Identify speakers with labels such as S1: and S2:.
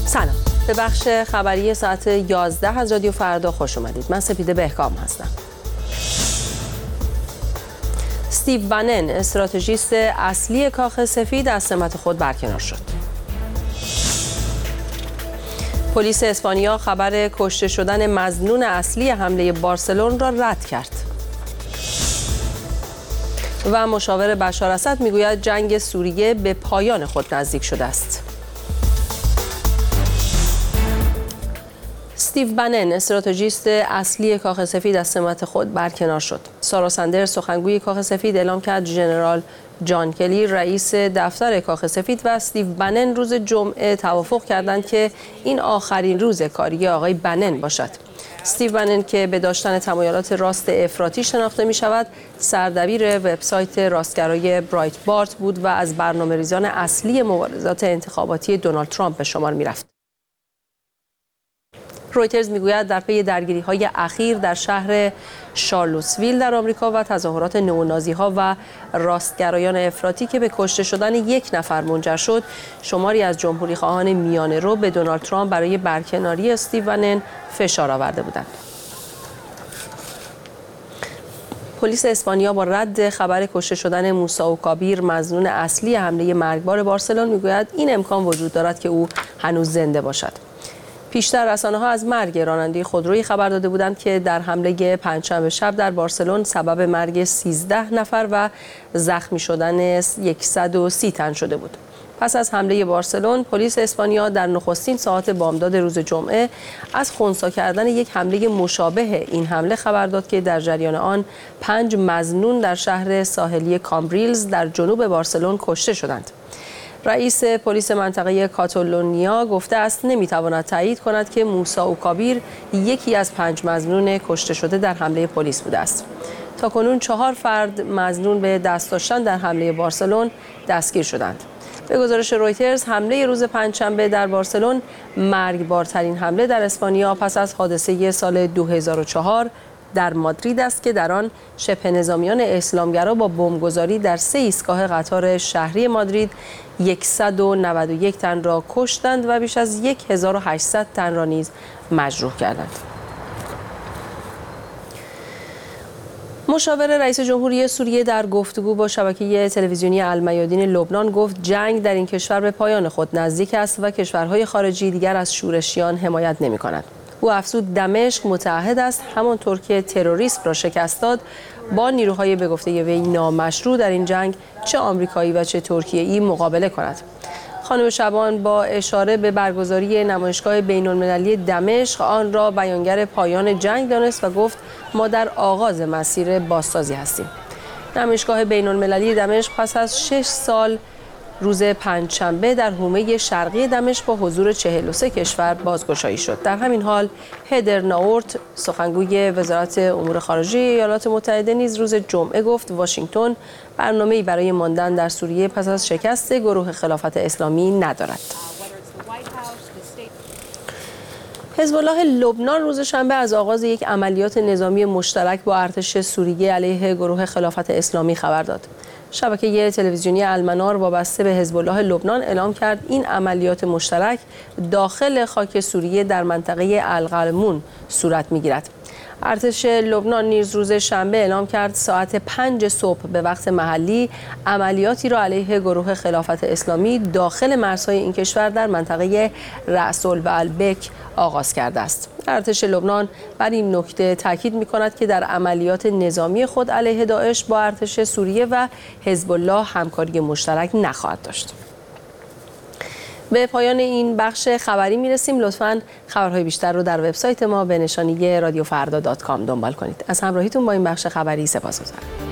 S1: سلام، به بخش خبری ساعت 11 از رادیو فردا خوش اومدید. من سپیده بهکام هستم. استیو بنن، استراتژیست اصلی کاخ سفید، از سمت خود برکنار شد. پلیس اسپانیا خبر کشته شدن مظنون اصلی حمله بارسلون را رد کرد. و مشاور بشار اسد میگوید جنگ سوریه به پایان خود نزدیک شده است. استیو بنن، استراتژیست اصلی کاخ سفید، از سمت خود برکنار شد. سارا سندرز، سخنگوی کاخ سفید، اعلام کرد ژنرال جان کلی، رئیس دفتر کاخ سفید، و استیو بنن روز جمعه توافق کردند که این آخرین روز کاری آقای بنن باشد. استیو بنن که به داشتن تمایلات راست افراطی شناخته می شود، سردبیر وبسایت راستگرای برایت بارت بود و از برنامه‌ریزان اصلی مبارزات انتخاباتی دونالد ترامپ به شمار می رفت. رویترز میگوید در پی درگیری‌های اخیر در شهر شارلوتسویل در آمریکا و تظاهرات نئونازی‌ها و راستگرایان افراطی که به کشته شدن یک نفر منجر شد، شماری از جمهوری‌خواهان میانه‌رو به دونالد ترامپ برای برکناری استیو بنن فشار آورده بودند. پلیس اسپانیا با رد خبر کشته شدن موسی کابیر، مظنون اصلی حمله مرگبار بارسلون، میگوید این امکان وجود دارد که او هنوز زنده باشد. پیشتر رسانه‌ها از مرگ راننده خودرویی خبر داده بودند که در حمله پنجشنبه شب در بارسلون سبب مرگ 13 نفر و زخمی شدن 130 تن شده بود. پس از حمله بارسلون، پلیس اسپانیا در نخستین ساعات بامداد روز جمعه از خنثی کردن یک حمله مشابه این حمله خبر داد که در جریان آن 5 مظنون در شهر ساحلی کامبریلز در جنوب بارسلون کشته شدند. رئیس پلیس منطقه کاتالونیا گفته است نمیتواند تایید کند که موسی کابیر یکی از 5 مظنون کشته شده در حمله پلیس بوده است. تاکنون 4 فرد مظنون به دست داشتن در حمله بارسلون دستگیر شدند. به گزارش رویترز، حمله روز پنجشنبه در بارسلون مرگبارترین حمله در اسپانیا پس از حادثه سال 2004 در مادرید است که در آن شبه نظامیان اسلامگرا با بمبگذاری در 3 ایستگاه قطار شهری مادرید 191 تن را کشتند و بیش از 1800 تن را نیز مجروح کردند. مشاور رئیس جمهوری سوریه در گفتگو با شبکه تلویزیونی المیادین لبنان گفت جنگ در این کشور به پایان خود نزدیک است و کشورهای خارجی دیگر از شورشیان حمایت نمی‌کنند. او افزود دمشق متعهد است همانطور که تروریسم را شکست داد با نیروهای به گفته وی نامشروع در این جنگ چه آمریکایی و چه ترکیه‌ای مقابله کند. خانم شبان با اشاره به برگزاری نمایشگاه بین‌المللی دمشق آن را بیانگر پایان جنگ دانست و گفت ما در آغاز مسیر بازسازی هستیم. نمایشگاه بین‌المللی دمشق پس از 6 سال روز پنجشنبه در حومه شرقی دمشق با حضور 43 کشور بازگشایی شد. در همین حال هدر ناورت، سخنگوی وزارت امور خارجه ایالات متحده، نیز روز جمعه گفت واشنگتن برنامه‌ای برای ماندن در سوریه پس از شکست گروه خلافت اسلامی ندارد. حزب الله لبنان روز شنبه از آغاز یک عملیات نظامی مشترک با ارتش سوریه علیه گروه خلافت اسلامی خبر داد. شبکه تلویزیونی المنار وابسته به حزب الله لبنان اعلام کرد این عملیات مشترک داخل خاک سوریه در منطقه القلمون صورت می‌گیرد. ارتش لبنان نیز روز شنبه اعلام کرد ساعت 5 صبح به وقت محلی عملیاتی را علیه گروه خلافت اسلامی داخل مرزهای این کشور در منطقه رأس البک آغاز کرده است. ارتش لبنان بر این نکته تاکید می‌کند که در عملیات نظامی خود علیه داعش با ارتش سوریه و حزب الله همکاری مشترک نخواهد داشت. به پایان این بخش خبری میرسیم. لطفاً خبرهای بیشتر رو در وبسایت ما به نشانی رادیوفردا.com دنبال کنید. از همراهیتون با این بخش خبری سپاسگزارم.